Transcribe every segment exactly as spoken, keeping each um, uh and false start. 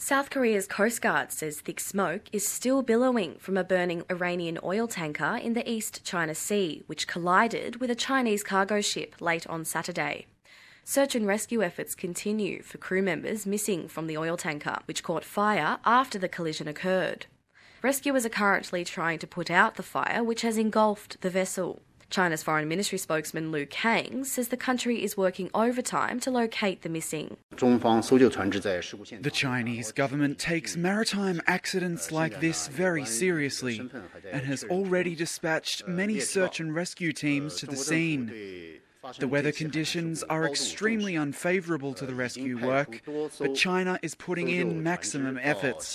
South Korea's Coast Guard says thick smoke is still billowing from a burning Iranian oil tanker in the East China Sea, which collided with a Chinese cargo ship late on Saturday. Search and rescue efforts continue for crew members missing from the oil tanker, which caught fire after the collision occurred. Rescuers are currently trying to put out the fire, which has engulfed the vessel. China's Foreign Ministry spokesman Lu Kang says the country is working overtime to locate the missing. The Chinese government takes maritime accidents like this very seriously and has already dispatched many search and rescue teams to the scene. The weather conditions are extremely unfavourable to the rescue work, but China is putting in maximum efforts.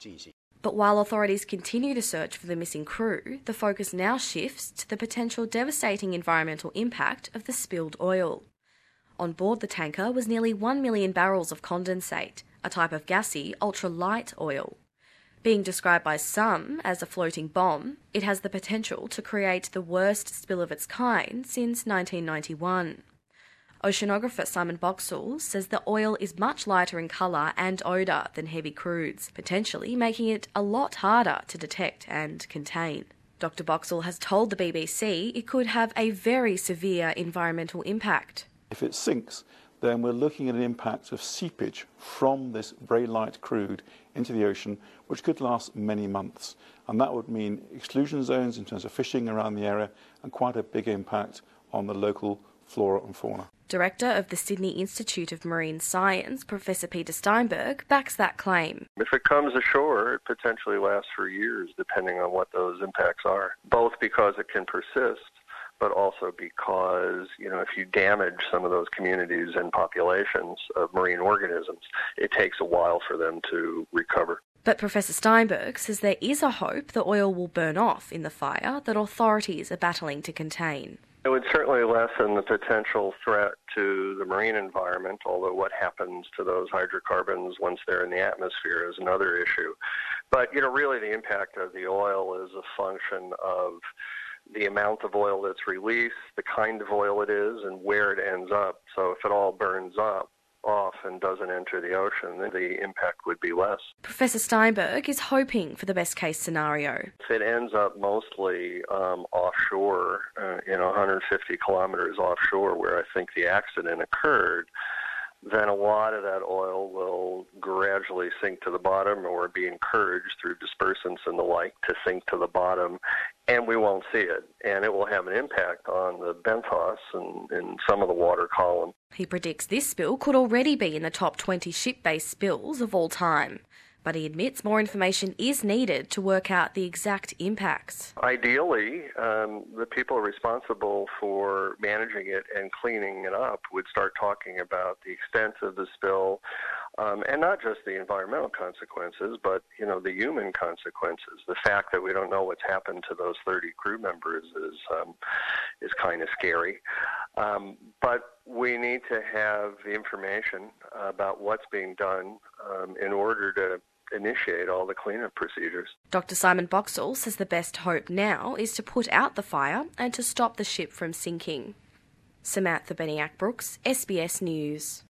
But while authorities continue to search for the missing crew, the focus now shifts to the potential devastating environmental impact of the spilled oil. On board the tanker was nearly one million barrels of condensate, a type of gassy, ultra-light oil. Being described by some as a floating bomb, it has the potential to create the worst spill of its kind since nineteen ninety-one. Oceanographer Simon Boxall says the oil is much lighter in colour and odour than heavy crudes, potentially making it a lot harder to detect and contain. Doctor Boxall has told the B B C it could have a very severe environmental impact. If it sinks, then we're looking at an impact of seepage from this very light crude into the ocean, which could last many months. And that would mean exclusion zones in terms of fishing around the area and quite a big impact on the local flora and fauna. Director of the Sydney Institute of Marine Science, Professor Peter Steinberg, backs that claim. If it comes ashore, it potentially lasts for years, depending on what those impacts are, both because it can persist, but also because, you know, if you damage some of those communities and populations of marine organisms, it takes a while for them to recover. But Professor Steinberg says there is a hope the oil will burn off in the fire that authorities are battling to contain. It would certainly lessen the potential threat to the marine environment, although what happens to those hydrocarbons once they're in the atmosphere is another issue. But, you know, really the impact of the oil is a function of the amount of oil that's released, the kind of oil it is, and where it ends up. So if it all burns up off and doesn't enter the ocean, then the impact would be less. Professor Steinberg is hoping for the best case scenario. If it ends up mostly um, offshore, uh, you know, one hundred fifty kilometers offshore where I think the accident occurred, then a lot of that oil will gradually sink to the bottom or be encouraged through dispersants and the like to sink to the bottom, and we won't see it. And it will have an impact on the benthos and, and some of the water column. He predicts this spill could already be in the top twenty ship-based spills of all time. But he admits more information is needed to work out the exact impacts. Ideally, um, the people responsible for managing it and cleaning it up would start talking about the extent of the spill, um, and not just the environmental consequences, but, you know, the human consequences. The fact that we don't know what's happened to those thirty crew members is um, is kind of scary. Um, but we need to have the information about what's being done um, in order to initiate all the cleanup procedures. Doctor Simon Boxall says the best hope now is to put out the fire and to stop the ship from sinking. Samantha Beniak-Brooks, S B S News.